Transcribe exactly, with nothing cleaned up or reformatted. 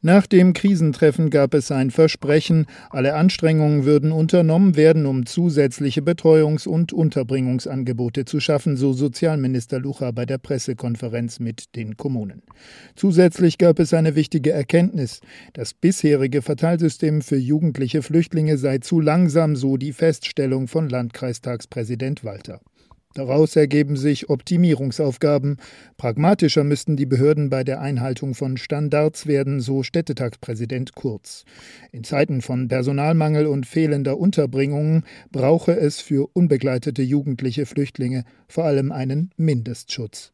Nach dem Krisentreffen gab es ein Versprechen, alle Anstrengungen würden unternommen werden, um zusätzliche Betreuungs- und Unterbringungsangebote zu schaffen, so Sozialminister Lucha bei der Pressekonferenz mit den Kommunen. Zusätzlich gab es eine wichtige Erkenntnis: Das bisherige Verteilsystem für jugendliche Flüchtlinge sei zu langsam, so die Feststellung von Landkreistagspräsident Walter. Daraus ergeben sich Optimierungsaufgaben. Pragmatischer müssten die Behörden bei der Einhaltung von Standards werden, so Städtetagspräsident Kurz. In Zeiten von Personalmangel und fehlender Unterbringungen brauche es für unbegleitete jugendliche Flüchtlinge vor allem einen Mindestschutz.